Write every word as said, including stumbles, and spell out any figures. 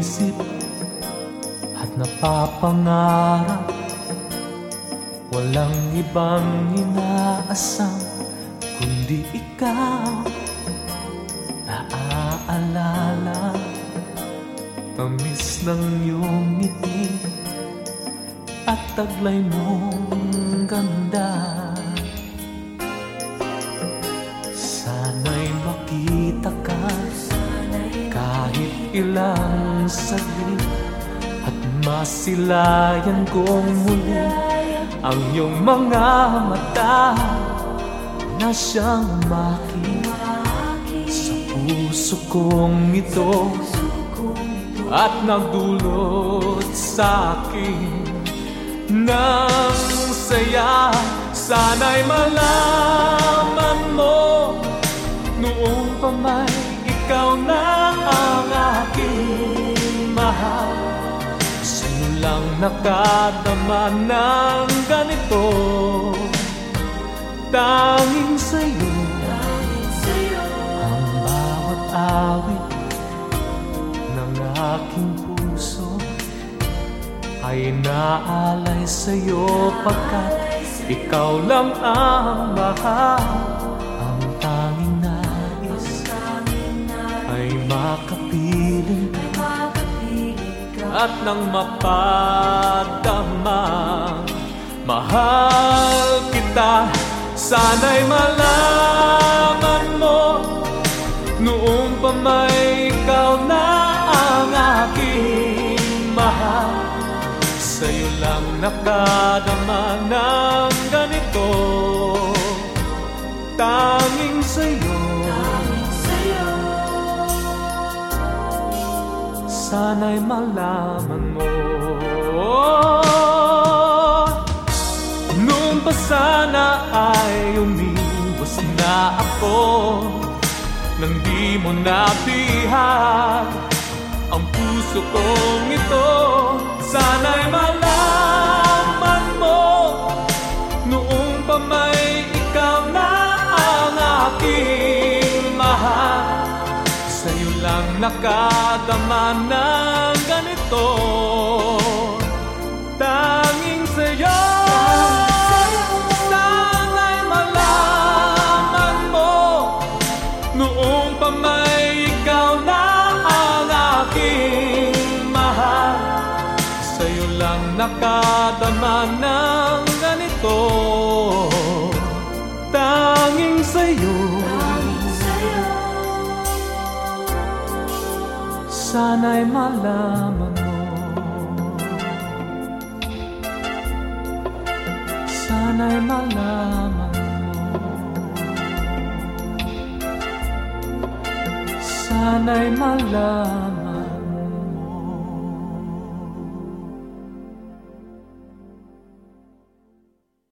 iniisip at napapangarap. Walang ibang inaasam kundi ikaw. Naaalala tamis ng iyong ngiti at taglay mong ganda. Sana'y makita ka kahit ilang saglit at masilayan kong muli ang iyong mga mata na siyang umaki sa puso kong ito at nagdulot sa akin ng saya. Sana'y malaman mo noong pa may ikaw na ang aking mahal. Sa'yo lang nakadama ng ganito, tanging sa'yo ang bawat awit ng aking puso ay naalay sa'yo, pagkat ikaw lang ang mahal. Ang tanging nais ay makapiling ka at nang mapadama. Mahal kita, sana'y malaman mo noong pa may ikaw na ang aking mahal. Sa'yo lang nakadama ng ganito, tanging sa'yo. Sana'y malaman mo noon pa sana ay umiwas na ako nang di mo nabihan ang puso kong ito. Sana'y malaman mo noong pa may ikaw na ang aking mahal. Sa'yo lang nakadama ng ganito, tanging sa'yo. Sana'y malaman mo noong pa may ikaw na ang aking mahal. Sa'yo lang nakadama ng ganito, tanging sa'yo. Sana'y malaman mo, sana'y malaman mo, sana'y malaman.